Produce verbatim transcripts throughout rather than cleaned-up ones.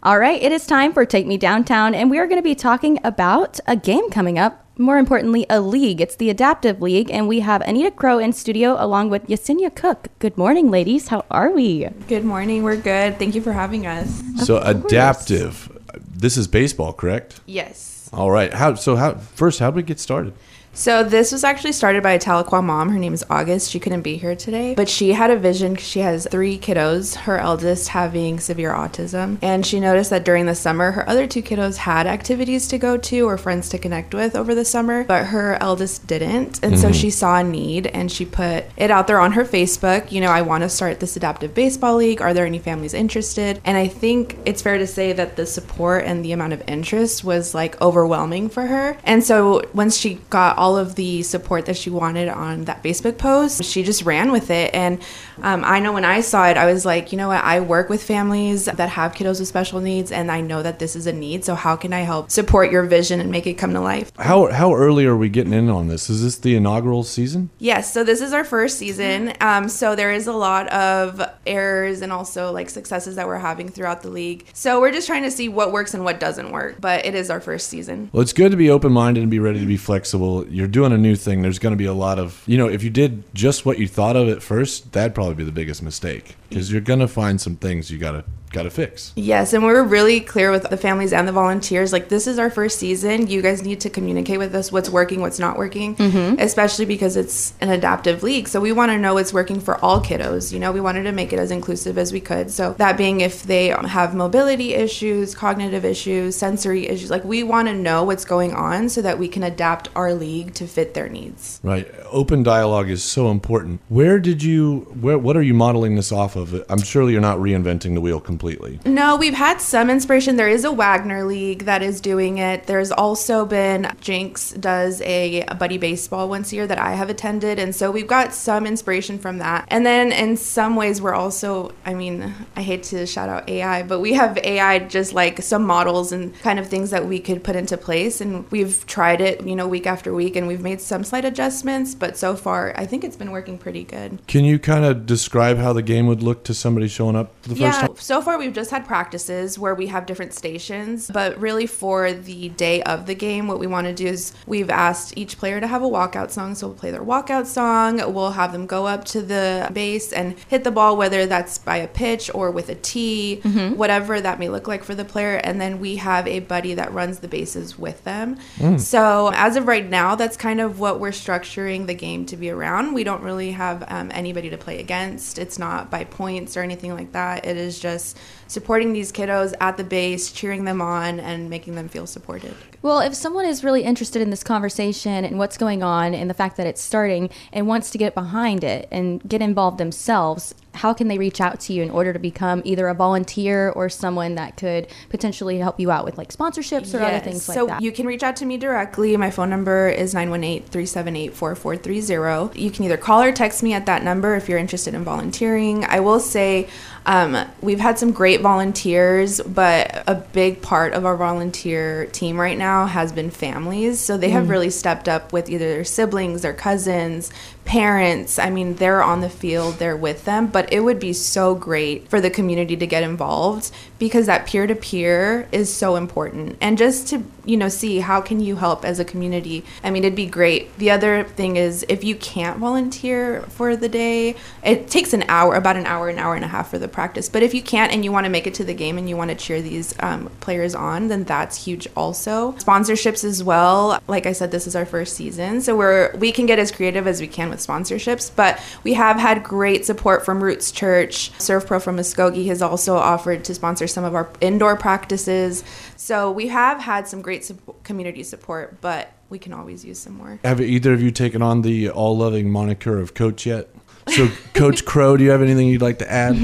All right, it is time for Take Me Downtown, and we are going to be talking about a game coming up. More importantly, a league. It's the Adaptive League, and we have Anita Crow in studio along with Yesenia Cook. Good morning, ladies. How are we? Good morning. We're good. Thank you for having us. So Adaptive, this is baseball, correct? Yes. All right. How? So how? First, how did we get started? So this was actually started by a Tahlequah mom. Her name is August. She couldn't be here today, but she had a vision because she has three kiddos, her eldest having severe autism. And she noticed that during the summer, her other two kiddos had activities to go to or friends to connect with over the summer, but her eldest didn't. And mm-hmm. so she saw a need and she put it out there on her Facebook. You know, I want to start this Adaptive Baseball League. Are there any families interested? And I think it's fair to say that the support and the amount of interest was like overwhelming for her. And so once she got all all of the support that she wanted on that Facebook post, she just ran with it. And um, I know when I saw it, I was like, you know what, I work with families that have kiddos with special needs, and I know that this is a need, so how can I help support your vision and make it come to life? How how early are we getting in on this? Is this the inaugural season? Yes, so this is our first season. Um, so there is a lot of errors and also like successes that we're having throughout the league. So we're just trying to see what works and what doesn't work, but it is our first season. Well, it's good to be open-minded and be ready to be flexible. You're doing a new thing. There's going to be a lot of, you know, if you did just what you thought of at first, that'd probably be the biggest mistake, because you're going to find some things you got to got to fix. Yes, and we were really clear with the families and the volunteers, like, this is our first season. You guys need to communicate with us what's working, what's not working, mm-hmm. especially because it's an adaptive league. So we want to know what's working for all kiddos. You know, we wanted to make it as inclusive as we could. So that being, if they have mobility issues, cognitive issues, sensory issues, like, we want to know what's going on so that we can adapt our league to fit their needs. Right. Open dialogue is so important. Where did you, where, what are you modeling this off of? I'm surely you're not reinventing the wheel completely. No, we've had some inspiration. There is a Wagner League that is doing it. There's also been, Jinx does a, a buddy baseball once a year that I have attended. And so we've got some inspiration from that. And then in some ways we're also, I mean, I hate to shout out A I, but we have A I, just like some models and kind of things that we could put into place. And we've tried it, you know, week after week, and we've made some slight adjustments. But so far, I think it's been working pretty good. Can you kind of describe how the game would look to somebody showing up for the yeah, first time? So far we've just had practices where we have different stations, but really for the day of the game, what we want to do is we've asked each player to have a walkout song. So we'll play their walkout song. We'll have them go up to the base and hit the ball, whether that's by a pitch or with a tee, mm-hmm. whatever that may look like for the player. And then we have a buddy that runs the bases with them. Mm. So as of right now, that's kind of what we're structuring the game to be around. We don't really have um, anybody to play against. It's not by points or anything like that. It is just supporting these kiddos at the base, cheering them on, and making them feel supported. Well, if someone is really interested in this conversation and what's going on and the fact that it's starting and wants to get behind it and get involved themselves, how can they reach out to you in order to become either a volunteer or someone that could potentially help you out with like sponsorships or yes. other things like so that? So you can reach out to me directly. My phone number is nine one eight, three seven eight, four four three zero. You can either call or text me at that number if you're interested in volunteering. I will say um, we've had some great volunteers, but a big part of our volunteer team right now has been families. So they have mm. really stepped up with either their siblings, their cousins, parents. I mean, they're on the field, they're with them, but it would be so great for the community to get involved, because that peer-to-peer is so important. And just to, you know, see how can you help as a community. I mean, it'd be great. The other thing is, if you can't volunteer for the day, it takes an hour, about an hour, an hour and a half for the practice. But if you can't and you want to make it to the game and you want to cheer these um, players on, then that's huge also. Sponsorships as well. Like I said, this is our first season, so we're we can get as creative as we can with sponsorships, but we have had great support from Roots Church. Surf Pro from Muskogee has also offered to sponsor some of our indoor practices. So we have had some great su- community support, but we can always use some more. Have either of you taken on the all-loving moniker of coach yet? So, Coach Crow, do you have anything you'd like to add?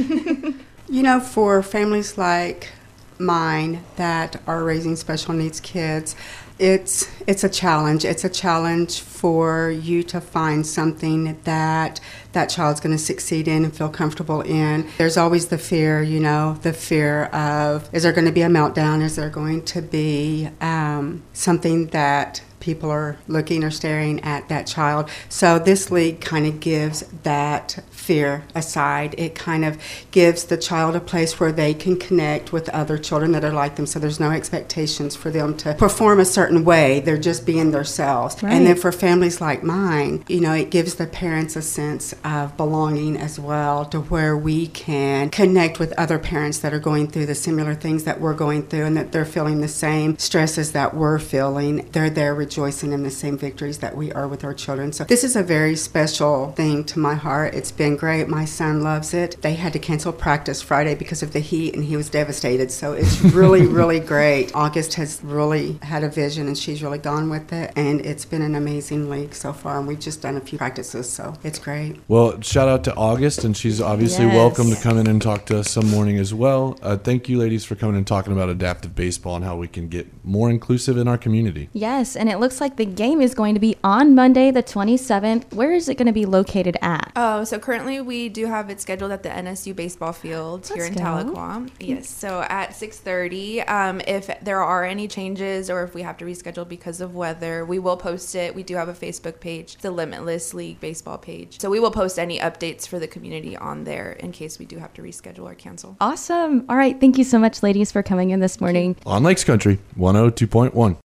You know, for families like mine that are raising special needs kids, It's it's a challenge. It's a challenge for you to find something that that child's going to succeed in and feel comfortable in. There's always the fear, you know, the fear of, is there going to be a meltdown? Is there going to be um, something that people are looking or staring at that child. So this league kind of gives that fear aside. It kind of gives the child a place where they can connect with other children that are like them. So there's no expectations for them to perform a certain way. They're just being themselves. Right. And then for families like mine, you know, it gives the parents a sense of belonging as well, to where we can connect with other parents that are going through the similar things that we're going through, and that they're feeling the same stresses that we're feeling. They're there rejoicing in the same victories that we are with our children. So this is a very special thing to my heart. It's been great. My son loves it. They had to cancel practice Friday because of the heat, and he was devastated. So it's really, really great. August has really had a vision, and she's really gone with it. And it's been an amazing league so far. And we've just done a few practices, so it's great. Well, shout out to August, and she's obviously Yes. welcome to come in and talk to us some morning as well. Uh, thank you, ladies, for coming and talking about adaptive baseball and how we can get more inclusive in our community. Yes, and it looks like the game is going to be on Monday, the twenty-seventh. Where is it going to be located at? Oh, so currently we do have it scheduled at the N S U baseball field here Let's in go. Tahlequah. Yes, so at six thirty. Um, if there are any changes or if we have to reschedule because of weather, we will post it. We do have a Facebook page, the Limitless League baseball page. So we will post any updates for the community on there in case we do have to reschedule or cancel. Awesome. All right. Thank you so much, ladies, for coming in this morning. On Lakes Country, one oh two point one.